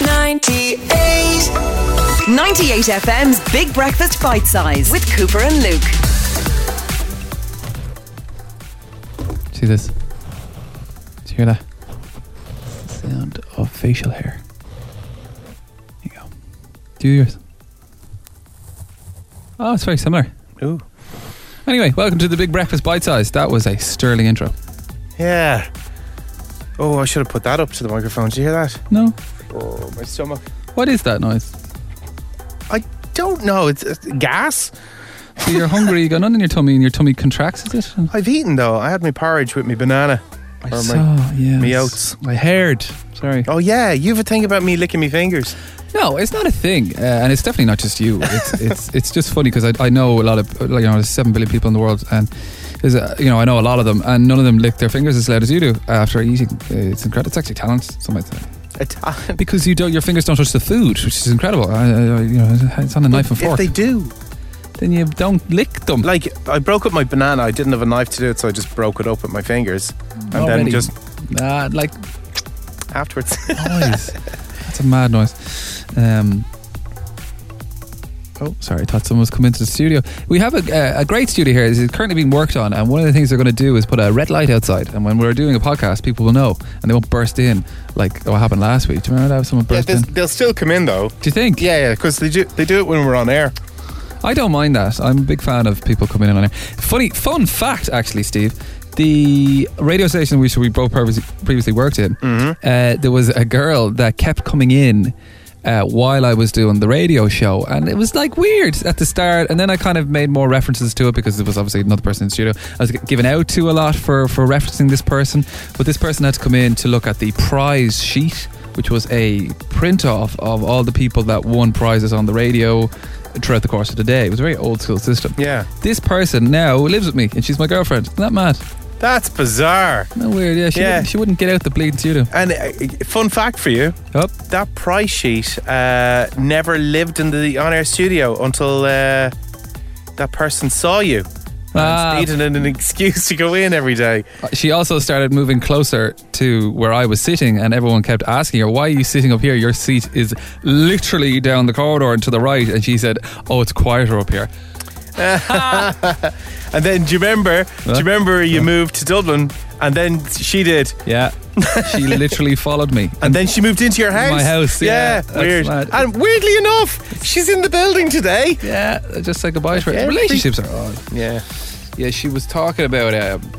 98 FM's Big Breakfast Bite Size with Cooper and Luke. See this? Did you hear that? It's the sound of facial hair. Here you go. Do yours. Oh, it's very similar. Ooh. Anyway, welcome to the Big Breakfast Bite Size. That was a sterling intro. Yeah. Oh, I should have put that up to the microphone. Did you hear that? No. Oh, my stomach. What is that noise? I don't know. It's gas. So you're hungry, you got nothing in your tummy and your tummy contracts, is it? I've eaten though. I had my porridge with my banana. My oats. I heard. Sorry. Oh yeah, you have a thing about me licking my fingers. No, it's not a thing, and it's definitely not just you. It's just funny because I know a lot of, like, you know, there's 7 billion people in the world, and there's I know a lot of them, and none of them lick their fingers as loud as you do after eating. It's incredible. It's actually talent, some might say. A talent. Because your fingers don't touch the food, which is incredible. It's on a knife and fork. If they do, then you don't lick them. Like, I broke up my banana. I didn't have a knife to do it, so I just broke it up with my fingers, and then just like afterwards. Noise. That's a mad noise. Oh, sorry, I thought someone was coming into the studio. We have a great studio here. It's currently being worked on, and one of the things they're going to do is put a red light outside, and when we're doing a podcast, people will know, and they won't burst in like what happened last week. Do you remember that? Someone burst in? They'll still come in though. Do you think? Yeah, because they do it when we're on air. I don't mind that. I'm a big fan of people coming in on air. Fun fact, actually, Steve. The radio station which we both previously worked in, there was a girl that kept coming in while I was doing the radio show, and it was like weird at the start, and then I kind of made more references to it because there was obviously another person in the studio I was given out to a lot for referencing this person, but this person had to come in to look at the prize sheet, which was a print off of all the people that won prizes on the radio throughout the course of the day. It was a very old school system. Yeah. This person now lives with me, and she's my girlfriend. Isn't that mad? That's bizarre. No, weird. Yeah, she wouldn't get out the bleeding studio. And fun fact for you, that prize sheet never lived in the on-air studio until that person saw you. And needed an excuse to go in every day. She also started moving closer to where I was sitting, and everyone kept asking her, why are you sitting up here? Your seat is literally down the corridor and to the right. And she said, oh, it's quieter up here. And then do you remember you moved to Dublin, and then she did. Yeah. She literally followed me. And then she moved into your house. My house, yeah. Weird. Mad. And weirdly enough, she's in the building today. Yeah, just say goodbye to her. Relationships are odd. Yeah. Yeah, she was talking about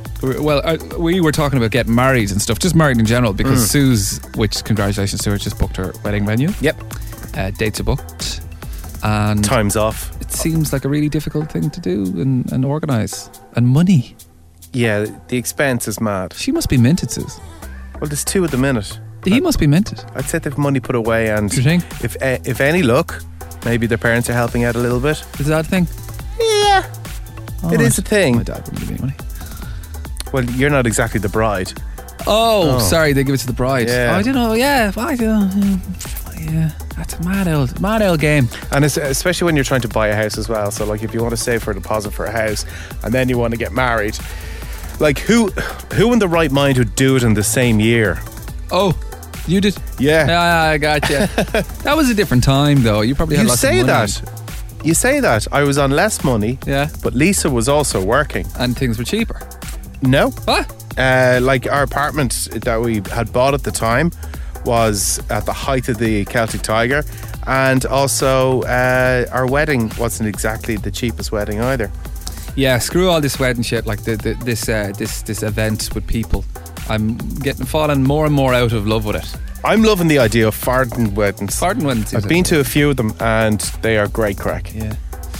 we were talking about getting married and stuff, just married in general, because Sue's, which congratulations to her, just booked her wedding venue. Yep. Dates are booked. And time's off. It seems like a really difficult thing to do and organise. And money. Yeah, the expense is mad. She must be minted, Suze. Well, there's 2 at the minute. He must be minted. I'd say they've money put away, and you think? if any luck, maybe their parents are helping out a little bit. Is that a thing? Yeah. It is a thing. My dad wouldn't give me money. Well, you're not exactly the bride. Oh, sorry, they give it to the bride. Yeah. Oh, I don't know. Yeah, I don't know. Yeah, that's a mad old game. And especially when you're trying to buy a house as well. So, like, if you want to save for a deposit for a house, and then you want to get married, like, who in the right mind would do it in the same year? Oh, you did? Yeah. I got you. That was a different time, though. You probably had lots of money. You say that. I was on less money. Yeah. But Lisa was also working. And things were cheaper. No. What? Like, our apartment that we had bought at the time was at the height of the Celtic Tiger, and also our wedding wasn't exactly the cheapest wedding either. Yeah, screw all this wedding shit. Like this event with people. I'm falling more and more out of love with it. I'm loving the idea of farting weddings. I've been to a few of them, and they are great crack. Yeah.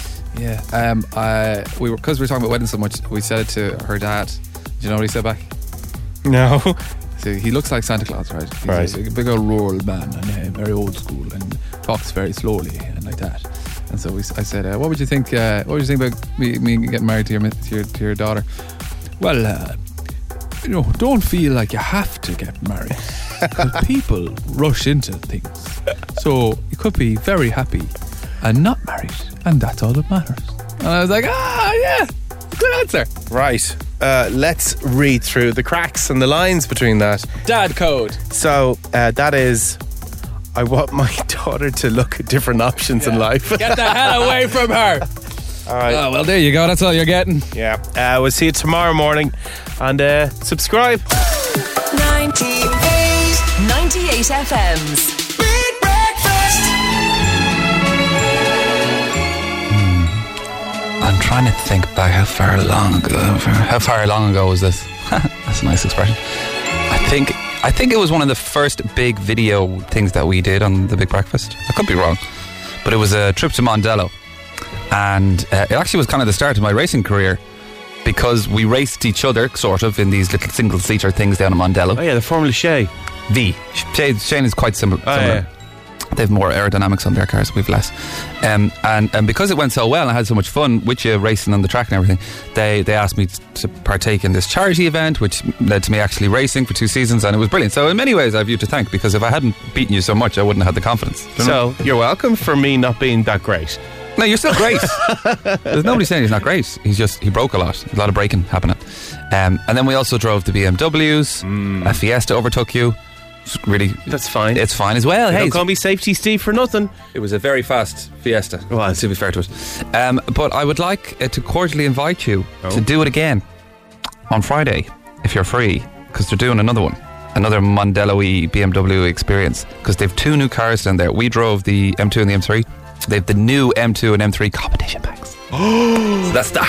Because we were talking about weddings so much, we said it to her dad. Do you know what he said back? No. So he looks like Santa Claus, right? He's a big old rural man, and very old school, and talks very slowly and like that. And so I said, what would you think? What would you think about me getting married to your daughter? Well, don't feel like you have to get married, because people rush into things. So you could be very happy and not married, and that's all that matters. And I was like, yeah, good answer. Right. Let's read through the cracks and the lines between that. Dad code. So that is, I want my daughter to look at different options in life. Get the hell away from her. All right. Oh, well, there you go. That's all you're getting. Yeah. We'll see you tomorrow morning. And subscribe. 98 FM's Big Breakfast. I'm trying to think back how far long ago was this? That's a nice expression. I think it was one of the first big video things that we did on the Big Breakfast. I could be wrong, but it was a trip to Mondello, and it actually was kind of the start of my racing career, because we raced each other sort of in these little single-seater things down in Mondello. Oh yeah, the Formula Shay. Shane is quite similar. Yeah. They have more aerodynamics on their cars, we've less. And because it went so well and I had so much fun with you racing on the track and everything, they asked me to partake in this charity event, which led to me actually racing for 2 seasons, and it was brilliant. So in many ways I have you to thank, because if I hadn't beaten you so much I wouldn't have had the confidence. So you're welcome for me not being that great. No, you're still great. There's nobody saying he's not great. He broke a lot of braking happening. And then we also drove the BMWs. A Fiesta overtook you. Really, that's fine. It's fine as well. Hey, hey, don't call me Safety Steve for nothing. It was a very fast Fiesta. Well, to be fair to it. But I would like to cordially invite you to do it again on Friday if you're free, because they're doing another one, another Mondello-y BMW experience, because they've 2 new cars down there. We drove the M2 and the M3. They have the new M2 and M3 competition packs. So that's the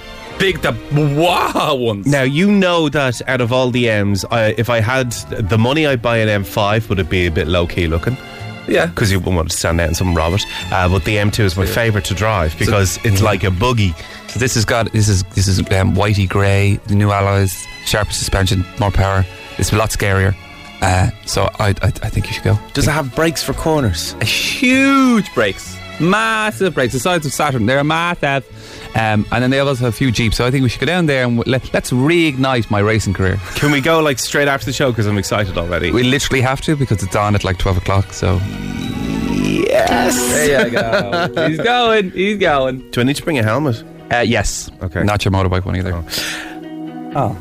wow ones. Now, you know that out of all the M's, if I had the money, I'd buy an M5, would it be a bit low-key looking? Yeah. Because you wouldn't want to stand out in some Robert. But the M2 is my favourite to drive, because it's like a buggy. So this is whitey grey, the new alloys, sharper suspension, more power. It's a lot scarier. So I think you should go. Does it have brakes for corners? Huge brakes. Massive brakes, the size of Saturn. They're massive. And then they also have a few Jeeps. So I think we should go down there and let's reignite my racing career. Can we go like straight after the show, because I'm excited already? We literally have to, because it's on at like 12 o'clock. So yes, there you go. He's going. Do I need to bring a helmet? Yes. Okay. Not your motorbike one either. Oh.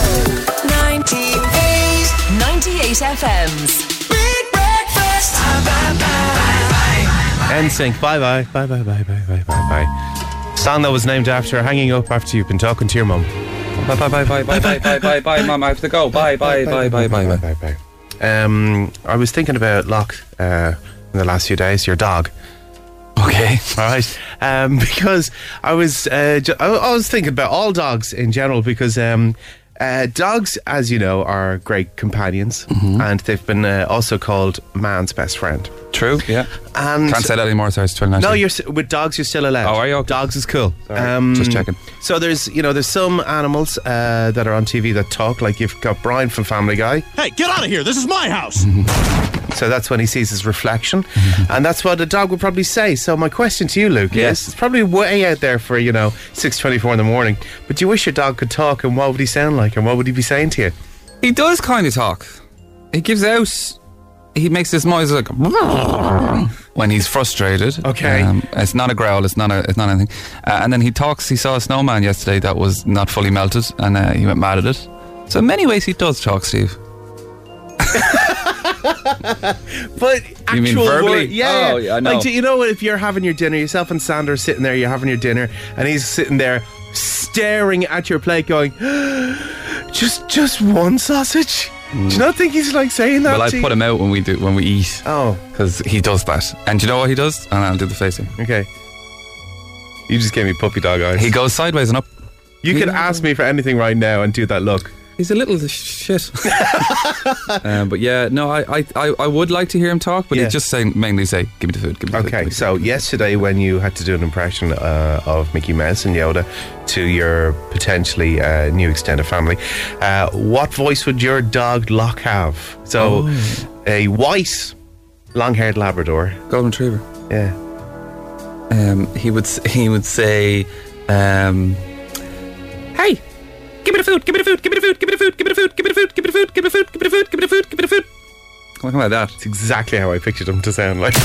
98 FM's Big Breakfast. NSYNC. Bye bye. Bye bye bye bye bye bye bye. Song that was named after hanging up after you've been talking to your mum. Bye bye bye bye bye bye bye bye bye. Mum, I have to go. Bye bye bye bye bye bye bye. I was thinking about Locke in the last few days. Your dog. Okay. All right. Because I was thinking about all dogs in general, because dogs, as you know, are great companions, and they've been also called man's best friend. True, yeah. And can't say that anymore, sorry, it's 29. No, with dogs you're still allowed. Oh, are you? Okay. Dogs is cool. Just checking. So there's some animals that are on TV that talk, like you've got Brian from Family Guy. Hey, get out of here, this is my house. So that's when he sees his reflection, and that's what a dog would probably say. So my question to you, Luke, is it's probably way out there for 6:24 in the morning, but do you wish your dog could talk, and what would he sound like, and what would he be saying to you? He does kind of talk. He makes this noise like when he's frustrated. Okay. It's not a growl, it's not anything. And then he talks. He saw a snowman yesterday that was not fully melted, and he went mad at it. So in many ways he does talk, Steve. But you mean verbally? Yeah. Oh, yeah, I know. Like, you know, if you're having your dinner, yourself and Sander are sitting there, you're having your dinner, and he's sitting there staring at your plate going, just one sausage? Do you not think he's like saying that? Well, I put him out when we eat. Oh. Because he does that. And do you know what he does? And I'll do the facing. Okay. You just gave me puppy dog eyes. He goes sideways and up. You could ask me for anything right now and do that look. He's a little shit. But yeah, no, I would like to hear him talk, but he'd just mainly say, give me the food, give me the food. Okay, so yesterday when you had to do an impression of Mickey Mouse and Yoda to your potentially new extended family, what voice would your dog Locke have? So a white, long-haired Labrador. Golden Retriever. Yeah. He would say, hey, give me the food, give me the food, give me the food, give me the food, give me the food, give me the food, give me the food, give me the food, give me the food, give me the food, give me the food. Something like that. It's exactly how I pictured him to sound like.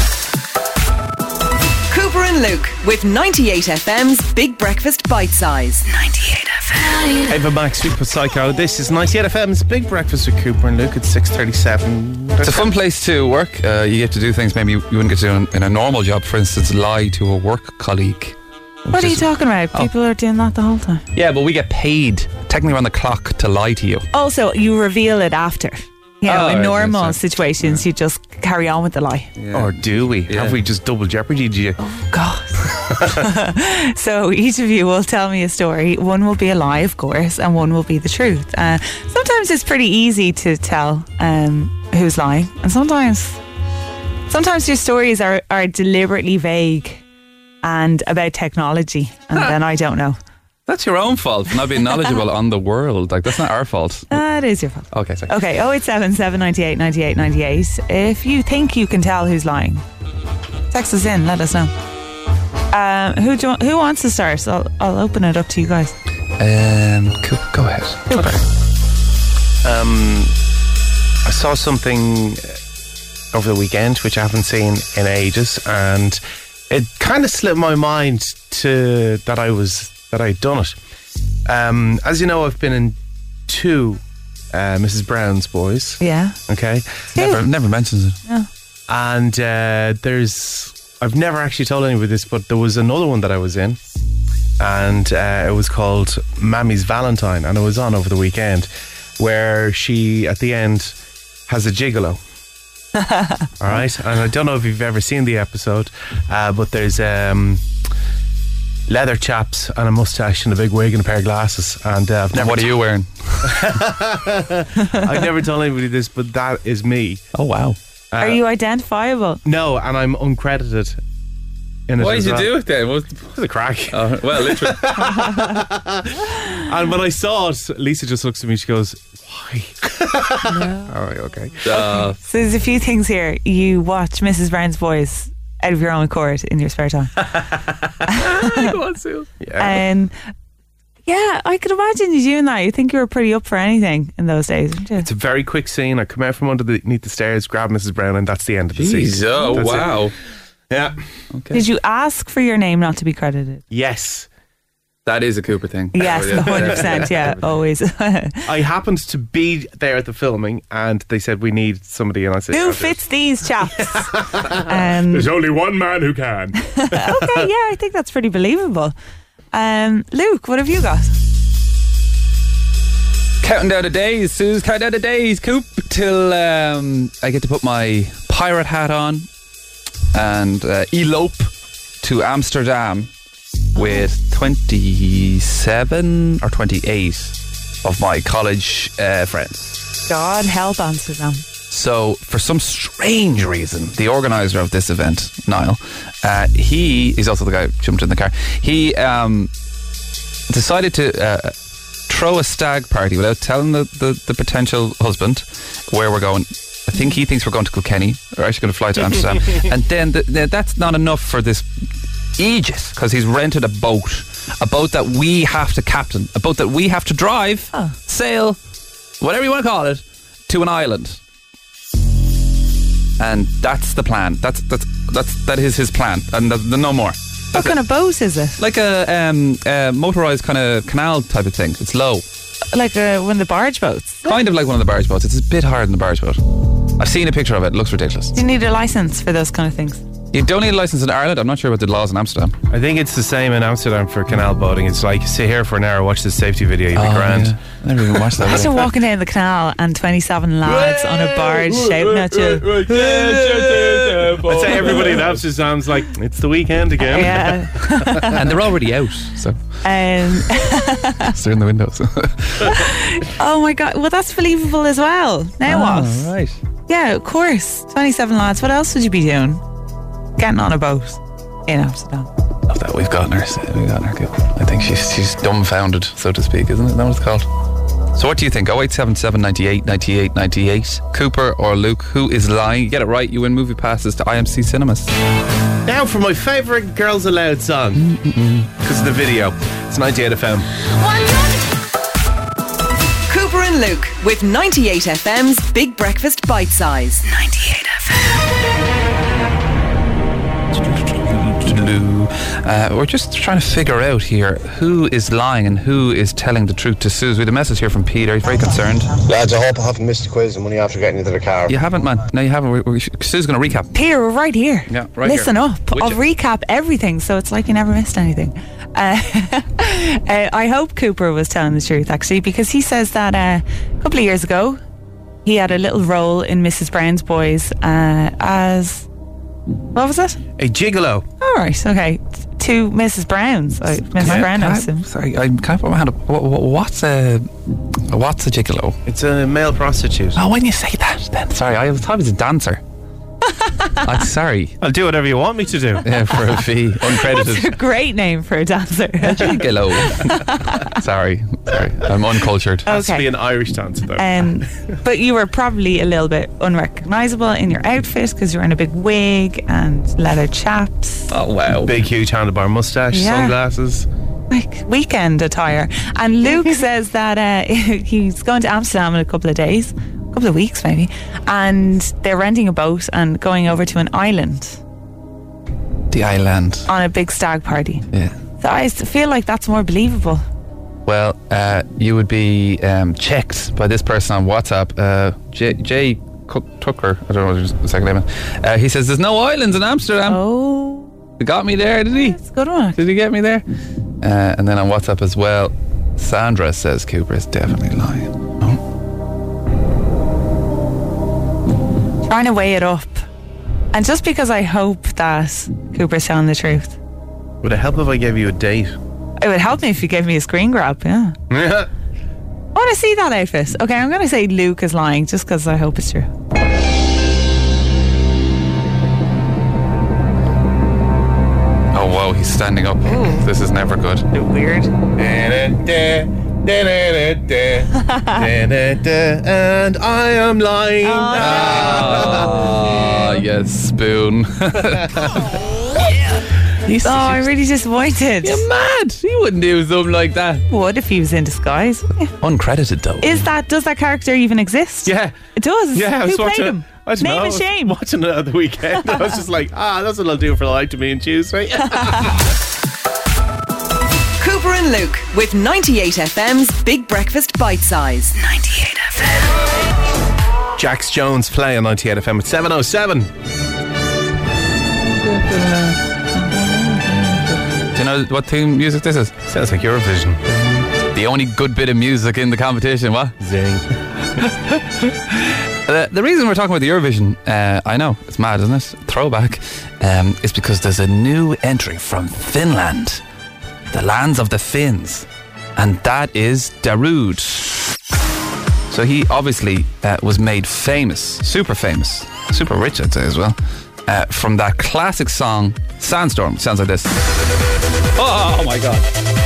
Cooper and Luke with 98 FM's Big Breakfast Bite Size. 98 FM. FM. Ava Max, Super Psycho. This is 98 FM's Big Breakfast with Cooper and Luke at 6:37. It's a fun place to work. You get to do things maybe you wouldn't get to do in a normal job. For instance, lie to a work colleague. What are you talking about? People are doing that the whole time. Yeah, but we get paid technically around the clock to lie to you. Also, you reveal it after. You know, in right, normal that's it. situations, you just carry on with the lie. Yeah. Or do we? Yeah. Have we just double jeopardied you? God. So each of you will tell me a story. One will be a lie, of course, and one will be the truth. Sometimes it's pretty easy to tell who's lying, and sometimes your stories are deliberately vague and about technology, and then I don't know. That's your own fault for not being knowledgeable on the world. Like, that's not our fault. That is your fault. Okay, sorry. Okay, 087 798 98 98. If you think you can tell who's lying, text us in, let us know. Who wants to start? So I'll open it up to you guys. Go ahead. Cooper. I saw something over the weekend which I haven't seen in ages, and it kind of slipped my mind that I'd done it. As you know, I've been in 2 Mrs. Brown's boys. Yeah. Okay. Never mentions it. Yeah. And I've never actually told anybody this, but there was another one that I was in, and it was called Mammy's Valentine, and it was on over the weekend, where she at the end has a gigolo. All right, and I don't know if you've ever seen the episode, but there's leather chaps and a mustache and a big wig and a pair of glasses, and I've never. What are you wearing? I've never told anybody this, but that is me. Oh, wow. Are you identifiable? No, and I'm uncredited in it. Why as did you well. do it then? What's the crack? Well, literally. And when I saw it, Lisa just looks at me. She goes, "Why?" All right, okay. So there's a few things here. You watch Mrs. Brown's Boys out of your own accord in your spare time. Go on, Sue. Yeah. Yeah, I could imagine you doing that. You think you were pretty up for anything in those days, didn't you? It's a very quick scene. I come out from underneath the stairs, grab Mrs. Brown, and that's the end of the scene. Jeez, oh, That's it. wow. Yeah. Okay. Did you ask for your name not to be credited? Yes. That is a Cooper thing. Yes, 100%. Yeah, always. I happened to be there at the filming, and they said we need somebody, and I said, Who fits these chaps? There's only one man who can. Okay, yeah, I think that's pretty believable. Luke, what have you got? Counting down the days, Suze. Counting down the days, Coop, till I get to put my pirate hat on and elope to Amsterdam with 27 or 28 of my college friends. God help Amsterdam. So, for some strange reason, the organizer of this event, Niall, he's also the guy who jumped in the car. He decided to throw a stag party without telling the potential husband where we're going. I think he thinks we're going to Kilkenny. We're actually going to fly to Amsterdam. And then that's not enough for this Aegis, because he's rented a boat that we have to captain, a boat that we have to drive, sail, whatever you want to call it, to an island. And that's the plan. That is his plan, and no more. What kind of boat is it? Like a motorised kind of canal type of thing. It's low. Like one of the barge boats? Kind of like one of the barge boats. It's a bit higher than the barge boat. I've seen a picture of it. It looks ridiculous. Do you need a licence for those kind of things? You don't need a licence in Ireland. I'm not sure about the laws in Amsterdam. I think it's the same in Amsterdam for canal boating. It's like, sit here for an hour, watch this safety video, you'll be grand. Yeah. I never even watched that. Imagine walking down the canal and 27 lads on a barge shouting at you. I'd say everybody in Amsterdam's like, it's the weekend again. Yeah. And they're already out, so they're in the windows. Oh my God. Well, that's believable as well. Now what? Right. Yeah, of course. 27 lads. What else would you be doing? Getting on a boat in Amsterdam. Oh, that we've gotten her. Cool. I think she's dumbfounded, so to speak, isn't it? Is that what it's called? So what do you think? 0877 98 98 98. Cooper or Luke, who is lying? You get it right, you win movie passes to IMC Cinemas. Now for my favourite Girls Aloud song, because of the video. It's 98 FM. Cooper and Luke with 98 FM's Big Breakfast Bite Size. 98 FM. We're just trying to figure out here who is lying and who is telling the truth to Suze. We had a message here from Peter. He's very concerned. Lads, I hope I haven't missed the quiz and money after getting into the car. You haven't, man. No, you haven't. Sue's going to recap. Peter, we're right here. Yeah, right Listen here. up. I'll recap everything, so it's like you never missed anything. I hope Cooper was telling the truth, actually, because he says that a couple of years ago he had a little role in Mrs. Brown's Boys as, what was it? A gigolo. All right, okay. To Mrs. Brown's. Mrs. Brown knows him. Sorry, I can't put my hand up. What's a gigolo? It's a male prostitute. Oh, when you say that, then. Sorry, I thought he was a dancer. I'm sorry. I'll do whatever you want me to do. Yeah, for a fee, uncredited. That's a great name for a dancer. Gigolo. sorry, I'm uncultured. Has to be an Irish dancer, though. But you were probably a little bit unrecognisable in your outfit because you're in a big wig and leather chaps. Oh wow! Big, huge handlebar mustache, sunglasses. Like weekend attire. And Luke says that he's going to Amsterdam in a couple of weeks maybe, and they're renting a boat and going over to an island. The island. On a big stag party. Yeah. So I feel like that's more believable. Well, you would be checked by this person on WhatsApp, Jay Tucker, I don't know what the second name is. He says there's no islands in Amsterdam. Oh. He got me there, did he? That's a good one. Did he get me there? And then on WhatsApp as well, Sandra says Cooper is definitely lying. Trying to weigh it up. And just because I hope that Cooper's telling the truth. Would it help if I gave you a date? It would help me if you gave me a screen grab, yeah. I want to see that outfit. Okay, I'm going to say Luke is lying just because I hope it's true. Oh, whoa, he's standing up. Ooh. This is never good. Weird. And I am lying. Oh, yes, spoon. I'm really disappointed. You're mad. He wouldn't do something like that. Would if he was in disguise. Yeah. Uncredited though. Does that character even exist? Yeah. It does. Yeah, I was Who played him? I don't Name know. and shame. Watching it at the weekend. I was just like, that's what I'll do for Like to Me and Tuesday. Cooper and Luke with 98 FM's Big Breakfast Bite Size. 98 FM. Jax Jones play on 98 FM at 7:07. Do you know what theme music this is? Sounds like Eurovision. The only good bit of music in the competition, what? Zing. The reason we're talking about the Eurovision, I know, it's mad, isn't it? Throwback. Is because there's a new entry from Finland. The lands of the Finns. And that is Darude. So he obviously was made famous, super rich I'd say as well, from that classic song Sandstorm. Sounds like this. Oh my God.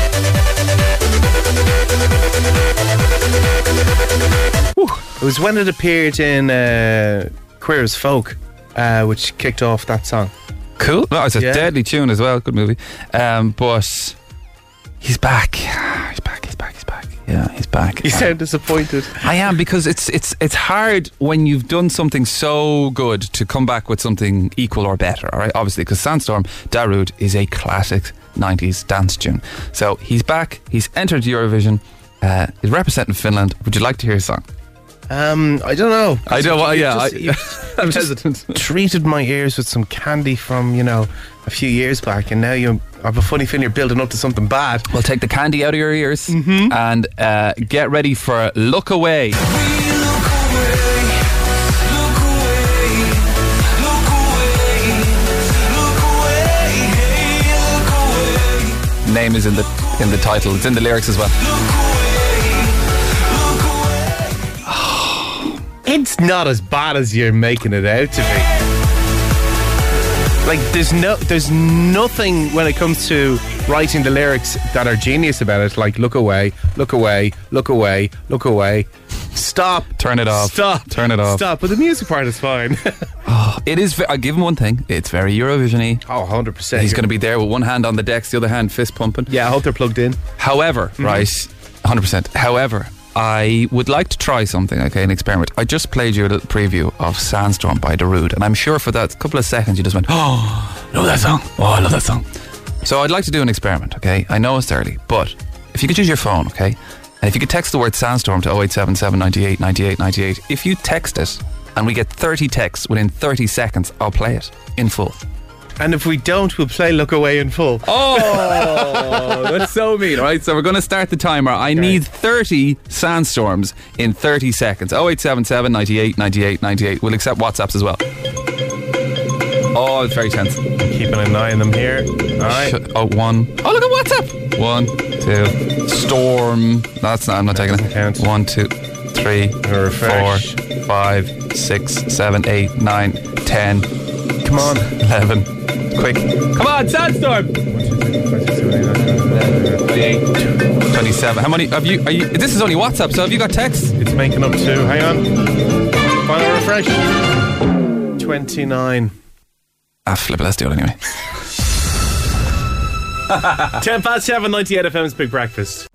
It was when it appeared in Queer as Folk, which kicked off that song. Cool. No, it's a deadly tune as well. Good movie. But he's back. Yeah, he's back. You sound disappointed. I am, because it's hard when you've done something so good to come back with something equal or better, all right? Obviously, because Sandstorm, Darude, is a classic 90s dance tune. So he's back. He's entered Eurovision. He's representing Finland. Would you like to hear his song? I don't know. I don't. I'm hesitant. Treated my ears with some candy from a few years back, and now I have a funny feeling you're building up to something bad. Well, take the candy out of your ears and get ready for Look Away. Name is in the title. It's in the lyrics as well. It's not as bad as you're making it out to be. Like, there's nothing when it comes to writing the lyrics that are genius about it. Like, look away, look away, look away, look away. Stop. Turn it off. Stop. Turn it off. Stop. But the music part is fine. It is. I'll give him one thing. It's very Eurovision-y. Oh, 100%. He's going to be there with one hand on the decks, the other hand fist pumping. Yeah, I hope they're plugged in. However, right, 100%. However, I would like to try something, okay, an experiment. I just played you a little preview of Sandstorm by Darude, and I'm sure for that couple of seconds you just went, oh, I love that song. Oh, I love that song. So I'd like to do an experiment, okay? I know it's early, but if you could use your phone, okay? And if you could text the word Sandstorm to 0877 98 98 98, if you text it and we get 30 texts within 30 seconds, I'll play it in full. And if we don't, we'll play Look Away in full. Oh, that's so mean. All right, so we're going to start the timer. I need 30 Sandstorms in 30 seconds. 0877 98 98 98. We'll accept WhatsApps as well. Oh, it's very tense. Keeping an eye on them here. All right. One. Oh, look at WhatsApp. 1, 2. Storm. That's not. I'm not taking it. Count. 1, 2, 3, 4, 5, 6, 7, 8, 9, 10. Come on. 11. Quick. Come on, Sandstorm. 28. 27. How many have you? Are you? This is only WhatsApp. So have you got texts? It's making up to. Hang on. Final refresh. 29. Flip it. Let's do it anyway. 7:10, 98 FM's Big Breakfast.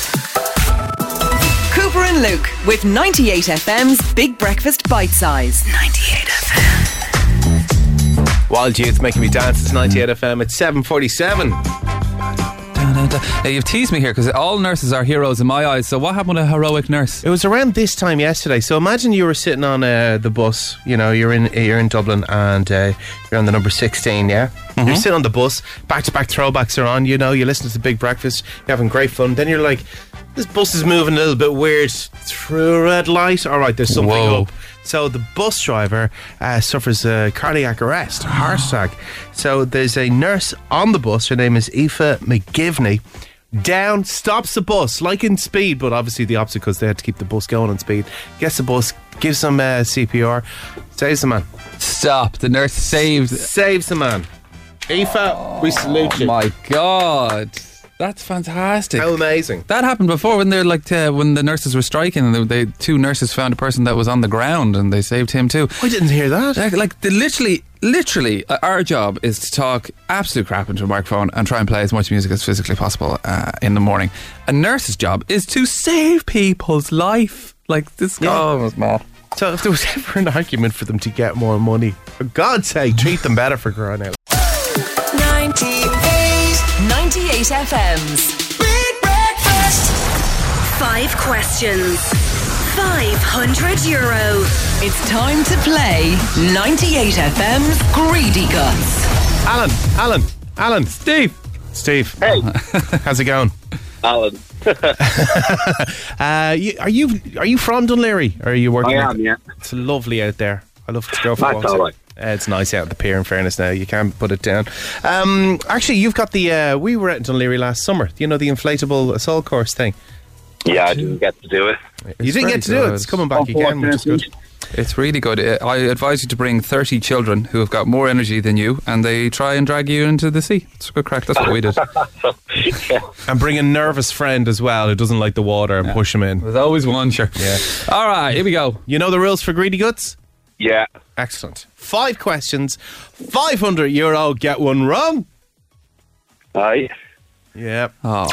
Cooper and Luke with 98 FM's Big Breakfast Bite Size. 98 FM. Wild Youth Making Me Dance. It's 98 FM. It's 7:47. Now, you've teased me here because all nurses are heroes in my eyes. So what happened to a heroic nurse? It was around this time yesterday. So imagine you were sitting on the bus. You know, you're in Dublin and you're on the number 16. Yeah, You're sitting on the bus. Back-to-back throwbacks are on. You know, you listen to the Big Breakfast. You're having great fun. Then you're like, this bus is moving a little bit weird through a red light. All right, there's something up. So the bus driver suffers a cardiac arrest, a heart attack. So there's a nurse on the bus. Her name is Aoife McGivney. Down, stops the bus, like in Speed, but obviously the opposite because they had to keep the bus going on Speed. Gets the bus, gives some CPR, saves the man. Stop. The nurse Saves the man. Aoife, we salute you. Oh my God. That's fantastic. How amazing. That happened before when they're like when the nurses were striking and they two nurses found a person that was on the ground and they saved him too. I didn't hear that. Literally, our job is to talk absolute crap into a microphone and try and play as much music as physically possible in the morning. A nurse's job is to save people's life. Like this guy was mad. So if there was ever an argument for them to get more money, for God's sake, treat them better for crying out. 98 FM's Big Breakfast. 5 questions. €500. It's time to play 98 FM's Greedy Guts. Alan. Steve. Hey. How's it going? Alan. Are you from Dunleary? Or are you working? I am, yeah. It's lovely out there. I love to go for walks. That's all right. It's nice out at the pier, in fairness now. You can't put it down. Actually, you've got the... we were at Dunleary last summer. You know, the inflatable assault course thing? Yeah, I didn't get to do it. You didn't get to do it? It's coming back again, which is good. It's really good. I advise you to bring 30 children who have got more energy than you and they try and drag you into the sea. It's a good crack. That's what we did. Yeah. And bring a nervous friend as well who doesn't like the water and push him in. There's always one, sure. Yeah. All right, here we go. You know the rules for Greedy Guts? Yeah. Excellent. 5 questions, €500. Get one wrong. Aye. Yeah. Oh.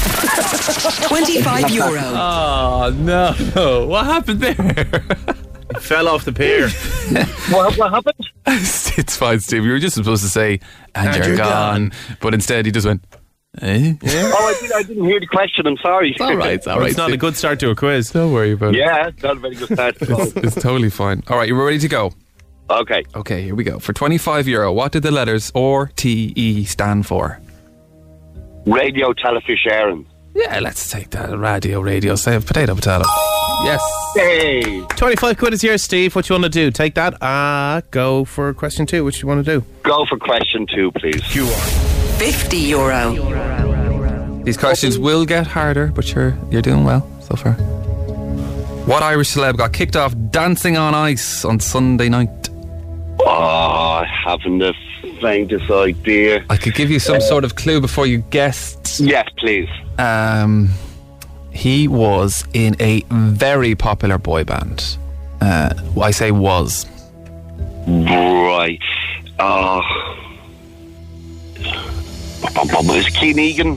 €25. Oh, no. What happened there? Fell off the pier. What happened? It's fine, Steve. You were just supposed to say, and you're gone. But instead, he just went, eh? Yeah. Oh, I didn't hear the question. I'm sorry. It's all right. It's all right. It's not a good start to a quiz. Don't worry about it. Yeah, it's not a very good start. It's totally fine. All right, you ready to go? Okay. Okay, here we go. For €25, what did the letters RTE stand for? Radio Telefish Aaron. Yeah, let's take that. Radio. Say potato. Yes. Hey. 25 quid is yours, Steve. What you want to do? Take that. Go for question 2. What you want to do? Go for question 2, please. You are. €50. These questions will get harder, but you're doing well so far. What Irish celeb got kicked off Dancing on Ice on Sunday night? Oh, I haven't the faintest idea. I could give you some sort of clue before you guessed. Yes, please. He was in a very popular boy band. I say was. Right. Is it Keane Egan?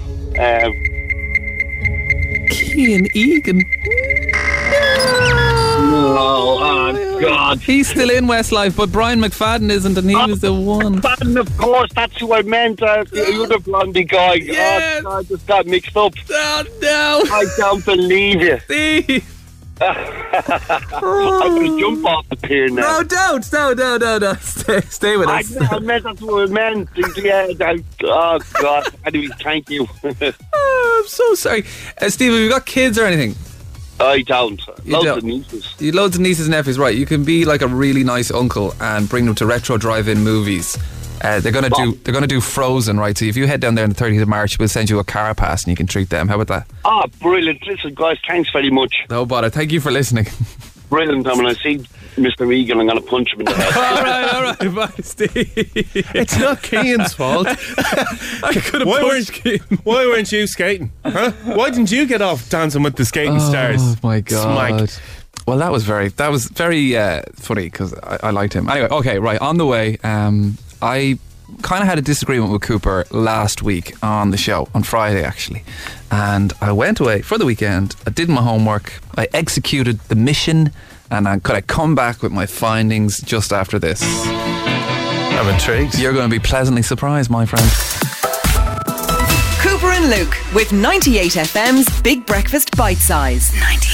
Keane Egan? No, God. He's still in Westlife, but Brian McFadden isn't, and he was the one. McFadden, of course, that's who I meant. The other blondie guy. Yes. Oh, God, I just got mixed up. Oh, no. I don't believe you. Steve. I'm going to jump off the pier now. No, don't. No. Stay with us. I meant that's what I meant. Yeah, oh, God. Anyway, thank you. Oh, I'm so sorry. Steve, have you got kids or anything? I don't. Loads don't. of nieces. You loads of nieces and nephews, right? You can be like a really nice uncle and bring them to retro drive-in movies. They're gonna do Frozen, right? So if you head down there on the 30th of March, we'll send you a car pass and you can treat them. How about that? Ah, brilliant. Listen, guys, thanks very much. No bother. Thank you for listening. Brilliant. When I see Mr. Egan, I'm going to punch him in the head. all right. Bye, Steve. It's not Cian's fault. I could have punched Cian. Why weren't you skating? Huh? Why didn't you get off Dancing with the Skating Stars? Oh my God. Smack. Well, that was very funny because I liked him. Anyway, okay, right, on the way, I kind of had a disagreement with Cooper last week on the show, on Friday actually, and I went away for the weekend. I did my homework, I executed the mission, and I'm going to come back with my findings just after this. I'm intrigued. You're going to be pleasantly surprised, my friend. Cooper and Luke with 98FM's Big Breakfast Bite Size.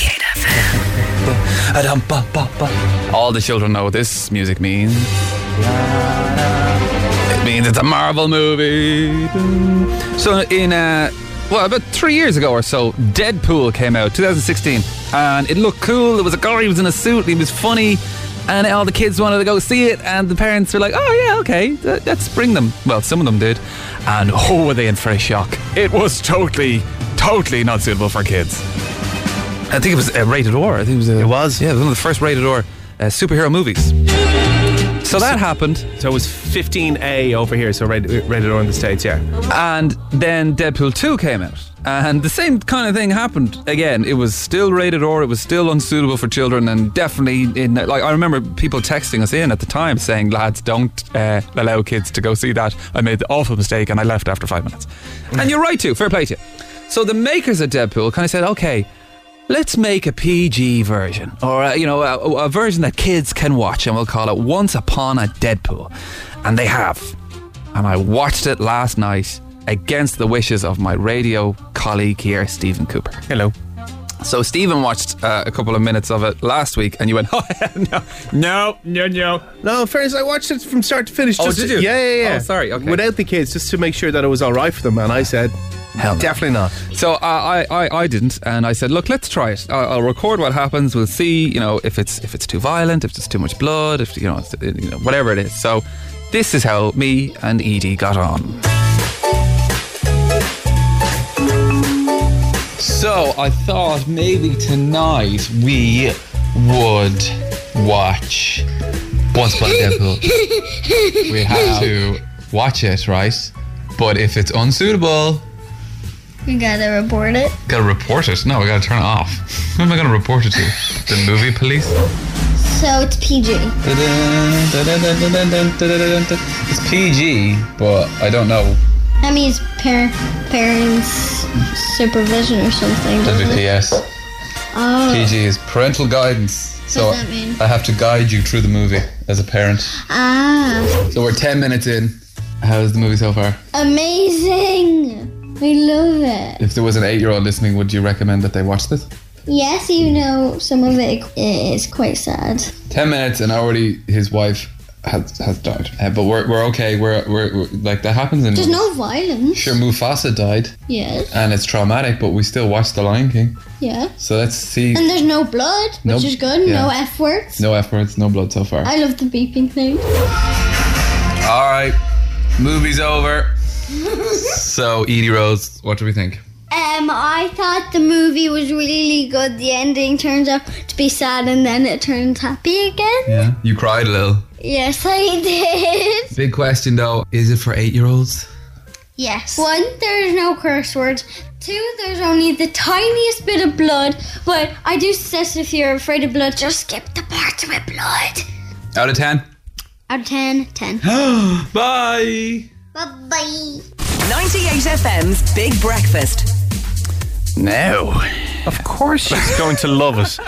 98FM. All the children know what this music means. It means it's a Marvel movie. So about 3 years ago or so, Deadpool came out, 2016, and it looked cool. There was a guy, he was in a suit, he was funny, and all the kids wanted to go see it, and the parents were like, oh yeah, okay, let's bring them. Well, some of them did, and were they in for a shock. It was totally not suitable for kids. I think it was rated R. I think it was. Yeah, it was one of the first rated R superhero movies. So that happened. So it was 15A over here, so rated R in the States, yeah. And then Deadpool 2 came out. And the same kind of thing happened again. It was still rated R, it was still unsuitable for children, and definitely I remember people texting us in at the time saying, lads, don't allow kids to go see that. I made the awful mistake and I left after 5 minutes. And you're right too, fair play to you. So the makers of Deadpool kind of said, okay, let's make a PG version, or a version that kids can watch, and we'll call it Once Upon a Deadpool. And they have. And I watched it last night against the wishes of my radio colleague here, Stephen Cooper. Hello. So Stephen watched a couple of minutes of it last week, and you went, oh, no. No, in fairness, I watched it from start to finish. Oh, did you? Yeah. Oh, sorry, okay. Without the kids, just to make sure that it was all right for them, and I said, hell no. Definitely not. So I didn't, and I said, look, let's try it. I'll record what happens. We'll see, if it's too violent, if it's too much blood, if whatever it is. So this is how me and Edie got on. So I thought maybe tonight we would watch Once Upon a Deadpool. We have to watch it, right? But if it's unsuitable, you gotta report it. Gotta report it? No, we gotta turn it off. Who am I gonna report it to? The movie police? So it's PG. It's PG, but I don't know. That means parents' supervision or something. WPS. Oh. PG is parental guidance. So what does that mean? I have to guide you through the movie as a parent. Ah. So we're 10 minutes in. How's the movie so far? Amazing. We love it. If there was an 8-year-old listening, would you recommend that they watch this? Yes, some of it is quite sad. 10 minutes and already his wife has died. But we're okay. We're like, that happens in... There's no violence. Sure, Mufasa died. Yes. And it's traumatic, but we still watch The Lion King. Yeah. So let's see. And there's no blood, which is good. Yeah. No F words. No F words, no blood so far. I love the beeping thing. Alright, movie's over. So, Edie Rose, what do we think? I thought the movie was really good. The ending turns out to be sad and then it turns happy again. Yeah. You cried a little. Yes, I did. Big question though, is it for 8-year-olds? Yes. 1, there's no curse words. 2, there's only the tiniest bit of blood. But I do suggest if you're afraid of blood, just skip the parts with blood. Out of 10? Out of 10, 10. Bye. Bye-bye. 98FM's Big Breakfast. No. Of course she's going to love it.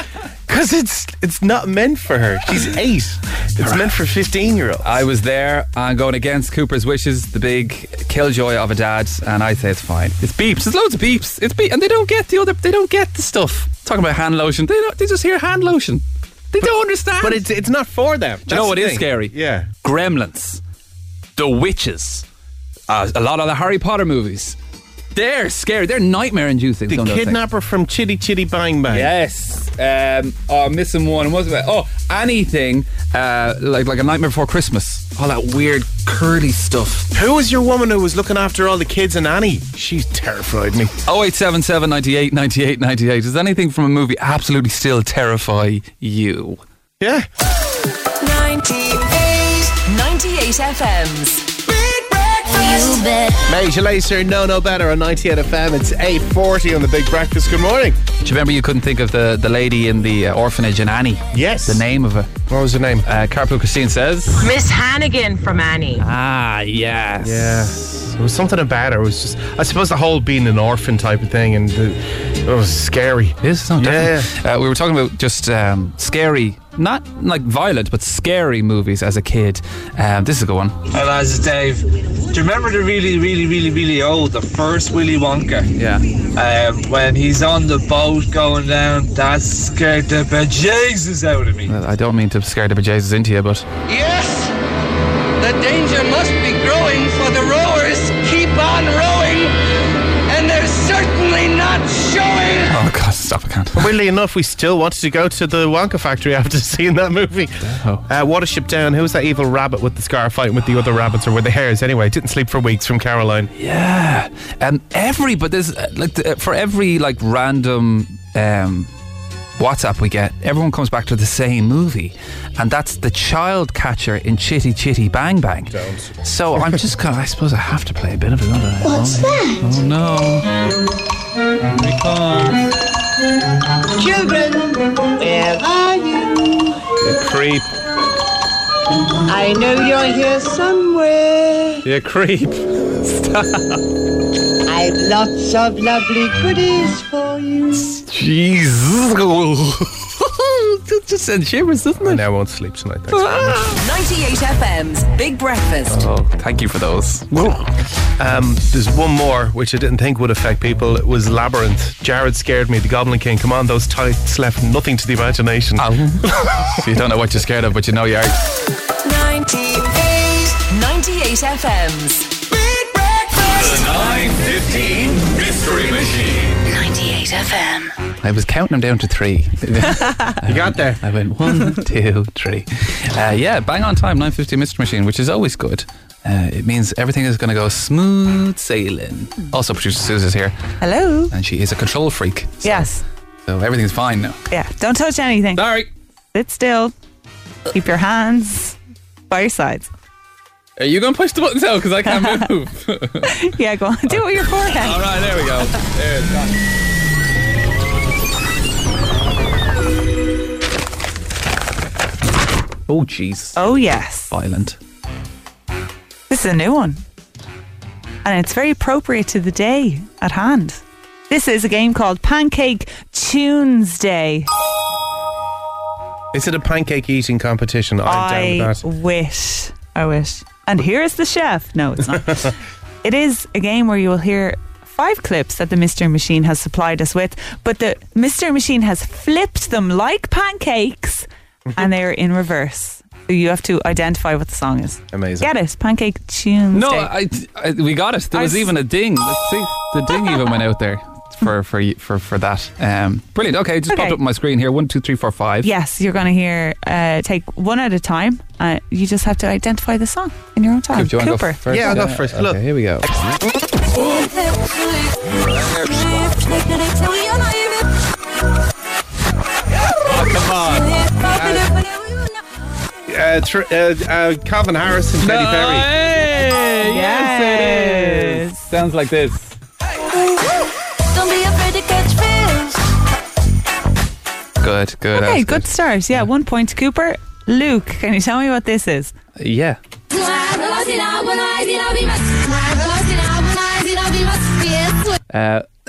Because it's not meant for her. She's 8. It's meant for 15-year-olds. I was there and going against Cooper's wishes, the big killjoy of a dad, and I say it's fine. It's beeps. There's loads of beeps. It's and they don't get the stuff. Talking about hand lotion, they just hear hand lotion. They don't understand. But it's not for them. Do you know what is scary? Yeah. Gremlins, The Witches, a lot of the Harry Potter movies. They're scary. They're nightmare-inducing. The Kidnapper from Chitty Chitty Bang Bang. Yes. I'm missing one. What's it about? Oh, anything like A Nightmare Before Christmas. All that weird curly stuff. Who was your woman who was looking after all the kids in Annie? She terrified me. 0877 98 98 98. Does anything from a movie absolutely still terrify you? Yeah. 98 FM's Major Lazer, No Better on 98 FM. It's 8:40 on the Big Breakfast. Good morning. Do you remember you couldn't think of the lady in the orphanage in Annie? Yes. The name of it. What was her name? Carpool Christine says Miss Hannigan from Annie. Ah, yes. Yeah. There was something about her. It was just, I suppose, the whole being an orphan type of thing, and it was scary. It is. Yeah. We were talking about just scary, not like violent, but scary movies as a kid. This is a good one. Hi lads, it's Dave. Do you remember the really old, the first Willy Wonka? Yeah. When he's on the boat going down, that scared the bejesus out of me. Well, I don't mean to scare the bejesus into you, but yes, the danger must be growing, for the rowers keep on rowing, and they're certainly not showing. oh god, stop! I can't. Weirdly enough, we still wanted to go to the Wonka factory after seeing that movie. Watership Down. Who was that evil rabbit with the scar fighting with the other rabbits, or with the hares? Anyway, didn't sleep for weeks from Caroline. Yeah, but there's for every like random WhatsApp we get, everyone comes back to the same movie, and that's The Child Catcher in Chitty Chitty Bang Bang. Don't. So I'm just kind of, I suppose I have to play a bit of it. What's that? Oh no! Here he comes. Children, where are you? You creep. I know you're here somewhere. You creep. I've lots of lovely goodies for you. Jesus. Just sends shivers, doesn't I it? now won't sleep tonight. Thanks very much. 98 FM's Big Breakfast. Oh, thank you for those. There's one more which I didn't think would affect people. It was Labyrinth. Jared scared me. The Goblin King. Come on, those tights left nothing to the imagination. You don't know what you're scared of, but you know you are. 98 FM's Big Breakfast. The 9:15 Mystery Machine. 98 FM. I was counting them down to 3. You got there. I went 1, 2, 3. Yeah, bang on time. 9:50 Mystery Machine, which is always good. It means everything is going to go smooth sailing. Also, producer Susan's here. Hello. And she is a control freak. Yes. So everything's fine now. Yeah. Don't touch anything. Sorry. Sit still. Keep your hands by your sides. Are you going to push the buttons out because I can't move? Yeah, go on. Do it with your forehead. All right, there we go. There it's gone. Oh, jeez. Oh, yes. Violent. This is a new one. And it's very appropriate to the day at hand. This is a game called Pancake Tunes Day. Is it a pancake eating competition? I'm down with that. I wish. And here's the chef. No, it's not. It is a game where you will hear 5 clips that the Mystery Machine has supplied us with, but the Mystery Machine has flipped them like pancakes and they are in reverse. So you have to identify what the song is. Amazing. Get it? Pancake Tunes No, Day. we got it. There was even a ding. Let's see. The ding even went out there for that. Brilliant. Okay, just popped up on my screen here. 1, 2, 3, 4, 5. Yes, you're going to hear take one at a time. You just have to identify the song in your own time. Do you want to go Cooper. first? Yeah, I'll go first. Okay, Look. here we go. Oh, come on. Calvin Harris and Katy Perry. Hey, yes, it is. Sounds like this. Don't be afraid to catch fish. Good. Okay, good start. Yeah, 1 point to Cooper. Luke, can you tell me what this is? Yeah.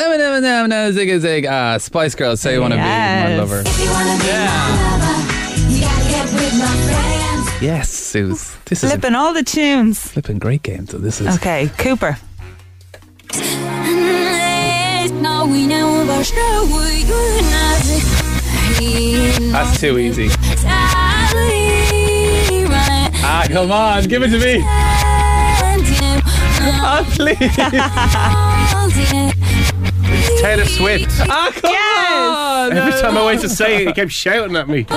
No, zig a zig. Spice Girls, Say You Wanna Be My Lover. If you wanna be my lover, you gotta get with my friends. Yes, Suze. This is Flipping all the tunes. flipping great game. So this is Okay, Cooper. that's too easy. Come on, give it to me. Please. Taylor Swift. Come on. Every time I went to say it, he kept shouting at me.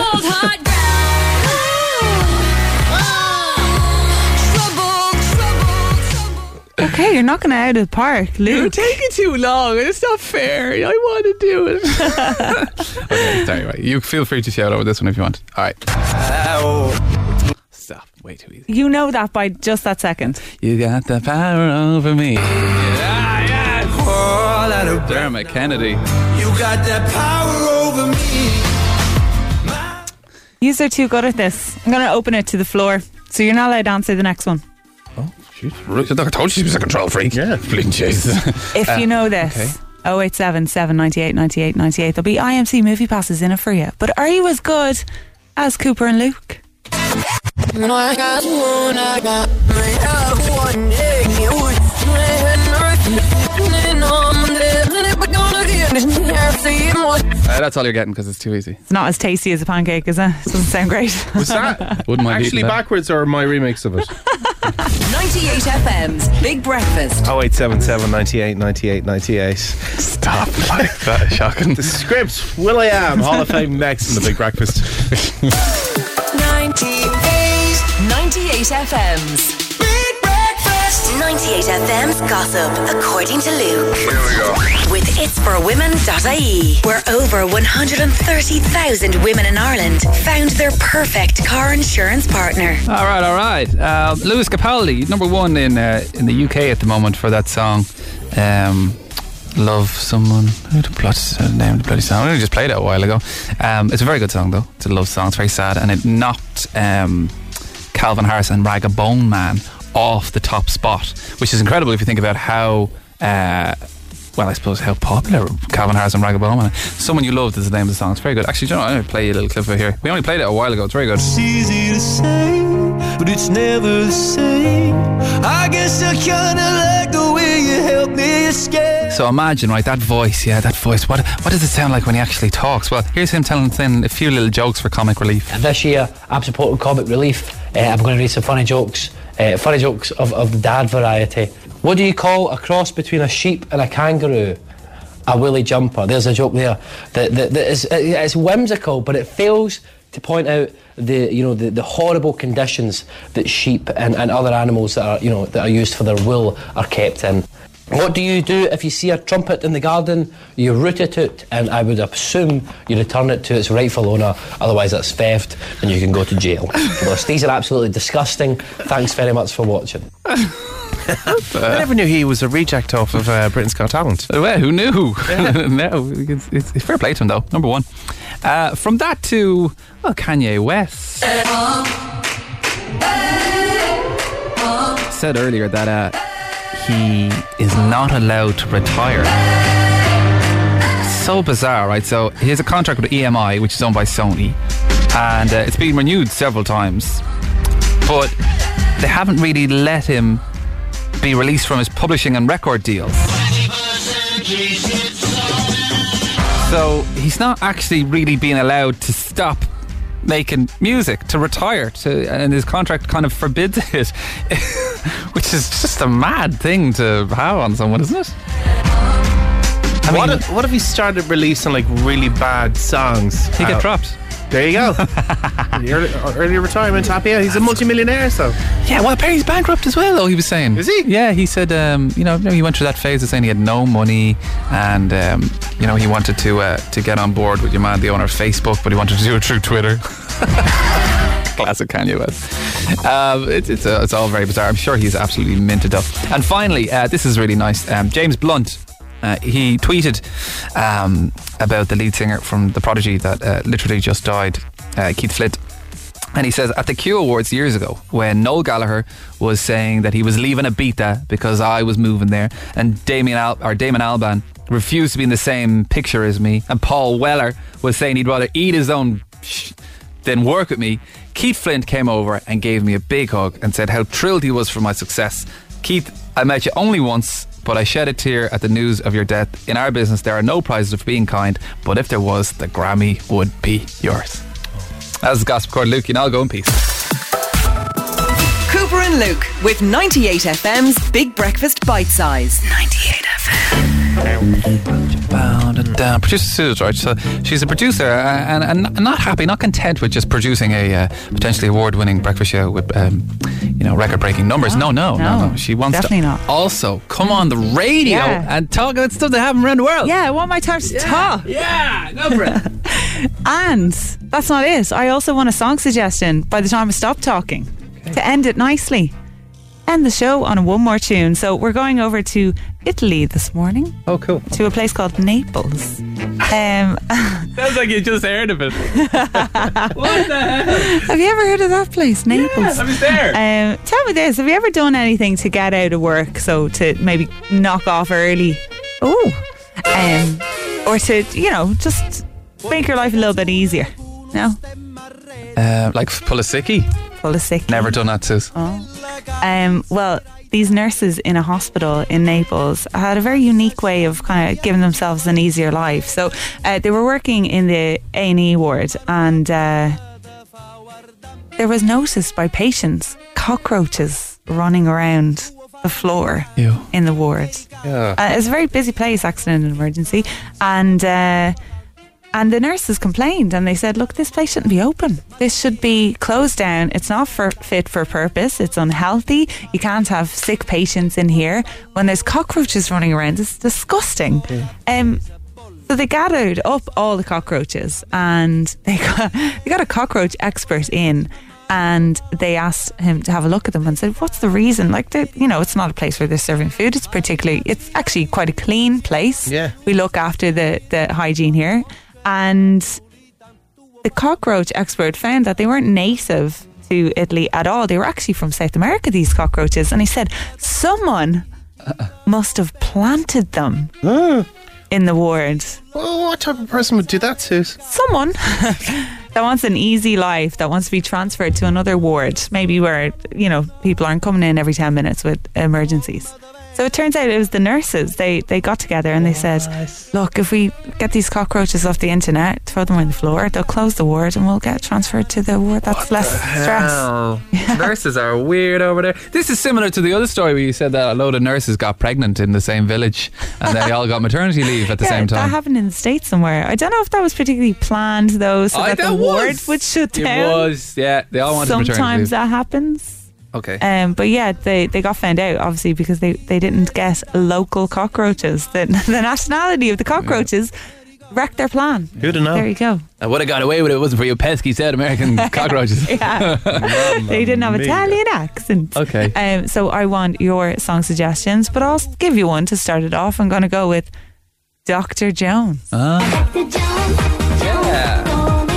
Okay, you're knocking it out of the park, Luke. You're taking too long. It's not fair. I want to do it. Okay, sorry. Right. You feel free to shout over this one if you want. All right. Stop. Way too easy. You know that by just that second. You got the power over me. Yes. Dermot Kennedy. You got that power over me. Yous are too good at this. I'm going to open it to the floor. So you're not allowed to answer the next one. Oh, she's I told you she was a control freak. Yeah. Bleeding Jesus. If you know this, 087 798 98 98. There'll be IMC movie passes in it for you. But are you as good as Cooper and Luke? That's all you're getting because it's too easy. It's not as tasty as a pancake, is it? It doesn't sound great. Was that Wouldn't mind actually eating that. backwards or my remix of it? 98 FM's Big Breakfast. 0877 98 98 98. Stop. Like that is shocking. The script, Will.i.am, Hall of Fame next in the Big Breakfast. 98 FM's 98 FM's Gossip, according to Luke. Here we go. With itsforwomen.ie, where over 130,000 women in Ireland found their perfect car insurance partner. All right. Lewis Capaldi, number one in the UK at the moment for that song. Love Someone. Who the name of the bloody song? I just played it a while ago. It's a very good song though. It's a love song. It's very sad, and it knocked Calvin Harris and Ragabone Man off the top spot, which is incredible if you think about how I suppose how popular Calvin Harris and Ragabone Man. Someone You Loved is the name of the song. It's very good. Actually, do you know what? I'm going to play you a little clip of it here. We only played it a while ago. It's very good. It's easy to say, but it's never the same. I guess I kinda like the way you help me escape. So imagine, right, that voice. What does it sound like when he sayally talks? Well, here's him telling a few little jokes for comic relief. This year, I'm supporting comic relief. I'm going to read some funny jokes of the dad variety. What do you call a cross between a sheep and a kangaroo? A willy jumper. There's a joke there that it's whimsical, but it fails to point out the horrible conditions that sheep and other animals that are used for their wool are kept in. What do you do if you see a trumpet in the garden? You root it out, and I would assume you return it to its rightful owner, otherwise that's theft and you can go to jail. Well, these are absolutely disgusting. Thanks very much for watching. I never knew he was a reject off of Britain's Got Talent. Well, who knew? Yeah. No, it's fair play to him though. Number one. From that to Kanye West. Said earlier that he is not allowed to retire. So bizarre, right? So he has a contract with EMI, which is owned by Sony, and it's been renewed several times, but they haven't really let him be released from his publishing and record deals. So he's not actually really being allowed to stop making music, to retire, and his contract kind of forbids it, which is just a mad thing to have on someone, isn't it? What if he started releasing like really bad songs? He'd get dropped. There you go. Early retirement, happy. Yeah, he's a multi-millionaire, so. Yeah, well, apparently he's bankrupt as well, though, he was saying. Is he? Yeah, he said, he went through that phase of saying he had no money, and, he wanted to get on board with your man, the owner of Facebook, but he wanted to do it through Twitter. Classic Kanye West. It's all very bizarre. I'm sure he's absolutely minted up. And finally, this is really nice. James Blunt. He tweeted about the lead singer from The Prodigy that literally just died, Keith Flint. And he says, at the Q Awards years ago, when Noel Gallagher was saying that he was leaving Ibiza because I was moving there, and Damon Albarn refused to be in the same picture as me, and Paul Weller was saying he'd rather eat his own than work with me, Keith Flint came over and gave me a big hug and said how thrilled he was for my success. Keith, I met you only once, but I shed a tear at the news of your death. In our business, there are no prizes for being kind, but if there was, the Grammy would be yours. That's the Gossip Record. Luke, you know, go in peace. Cooper and Luke with 98 FM's Big Breakfast Bite Size. 98 FM. Producer Suze, right? So she's a producer and not happy, not content with just producing a potentially award-winning breakfast show with record-breaking numbers. No. She wants definitely to not. Also come on the radio and talk about stuff that happen around the world. Yeah, I want my time to talk. Yeah, go for it. And that's not it. I also want a song suggestion by the time I stop talking to end it nicely. End the show on one more tune. So we're going over to Italy this morning. Oh, cool. To a place called Naples. Sounds like you just heard of it. What the hell? Have you ever heard of that place, Naples? Yes, I was there. Tell me this. Have you ever done anything to get out of work? So to maybe knock off early? Or to, just make your life a little bit easier? No? Like pull a sickie? Pull a sickie. Never done that, Sus. Well, these nurses in a hospital in Naples had a very unique way of kind of giving themselves an easier life. So they were working in the A&E ward, and there was noticed by patients cockroaches running around the floor in the ward. It's a very busy place, accident and emergency, and the nurses complained, and they said, look, this place shouldn't be open. This should be closed down. It's not fit for purpose. It's unhealthy. You can't have sick patients in here when there's cockroaches running around. It's disgusting. So they gathered up all the cockroaches, and they got a cockroach expert in, and they asked him to have a look at them and said, what's the reason? Like, it's not a place where they're serving food. It's actually quite a clean place. Yeah. We look after the hygiene here. And the cockroach expert found that they weren't native to Italy at all. They were actually from South America, these cockroaches. And he said, someone must have planted them in the ward. Well, what type of person would do that, Sus? Someone that wants an easy life, that wants to be transferred to another ward, maybe where, people aren't coming in every 10 minutes with emergencies. So it turns out it was the nurses. They got together and they said, look, if we get these cockroaches off the internet, throw them on the floor, they'll close the ward and we'll get transferred to the ward that's less stress. Yeah. Nurses are weird over there. This is similar to the other story where you said that a load of nurses got pregnant in the same village and they all got maternity leave at the same time. That happened in the States somewhere. I don't know if that was particularly planned though, so that the ward would shut down. It was, yeah. They all wanted maternity leave. Sometimes that happens. Okay. But yeah, they got found out obviously because they didn't get local cockroaches. The nationality of the cockroaches wrecked their plan. Who'd have known? There you go. I would have got away with it if it wasn't for you pesky South American cockroaches. Yeah. They didn't have Italian accents. Okay. So I want your song suggestions, but I'll give you one to start it off. I'm going to go with Dr. Jones. Dr. Jones. Yeah.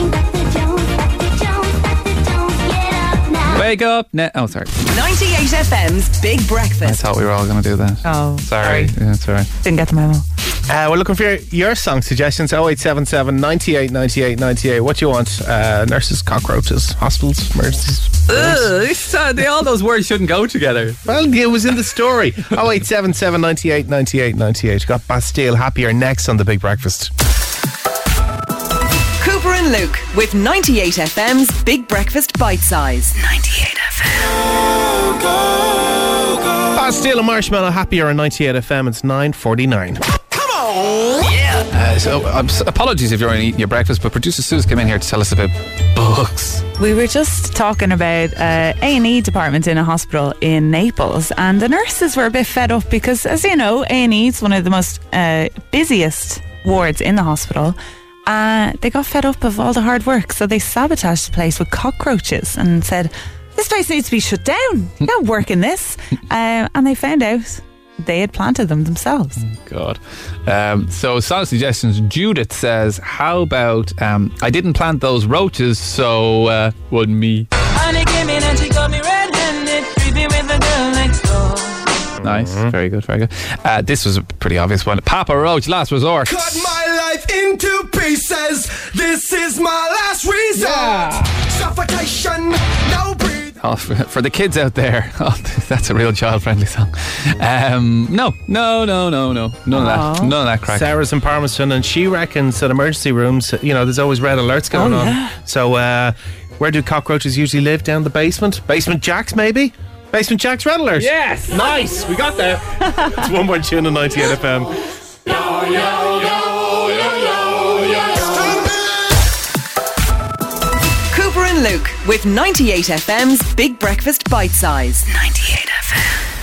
Wake up now. Oh, sorry. 98 FM's Big Breakfast. I thought we were all going to do that. Oh, sorry. Yeah, sorry. Didn't get the memo. We're looking for your song suggestions. 0877 98 98 98. What do you want? Nurses, cockroaches, hospitals, emergencies. All those words shouldn't go together. Well, it was in the story. 0877 98 98 98. Got Bastille Happier next on The Big Breakfast. Cooper and Luke with 98 FM's Big Breakfast Bite Size. 98 FM. Bastille and Marshmallow Happier on 98 FM. It's 9:49. Come on! Yeah! Apologies if you're only eating your breakfast, but producer Suze came in here to tell us about books. We were just talking about A&E department in a hospital in Naples, and the nurses were a bit fed up because, as you know, A&E is one of the most busiest wards in the hospital. They got fed up of all the hard work, so they sabotaged the place with cockroaches and said, this place needs to be shut down. You can't work in this. And they found out they had planted them themselves. God. So song suggestions. Judith says, how about I didn't plant those roaches, so wouldn't me. Honey came in and she got me red-handed, creepy with the girl next door. Nice, very good, very good. This was a pretty obvious one. Papa Roach, Last Resort. Cut my life into pieces. This is my last resort. Suffocation, no breathe. Oh, for the kids out there, that's a real child-friendly song. No. None of that. None of that crack. Sarah's in Palmerston, and she reckons at emergency rooms, there's always red alerts going on. So, where do cockroaches usually live? Down the basement? Basement Jacks, maybe? Basement Jack's Red Alert. Yes. Nice. We got there. It's one more tune on 98 FM. Cooper and Luke with 98 FM's Big Breakfast Bite Size. 98 FM.